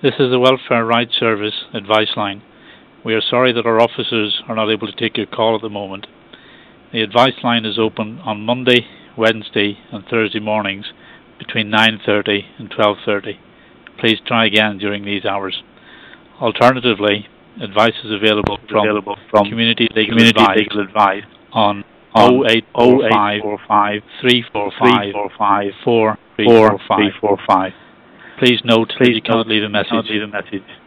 This is the Welfare Rights Service advice line. We are sorry that our officers are not able to take your call at the moment. The advice line is open on Monday, Wednesday and Thursday mornings between 9:30 and 12:30. Please try again during these hours. Alternatively, advice is available from Community Legal Advice on 0845 345 4345. Please note that you cannot leave a message.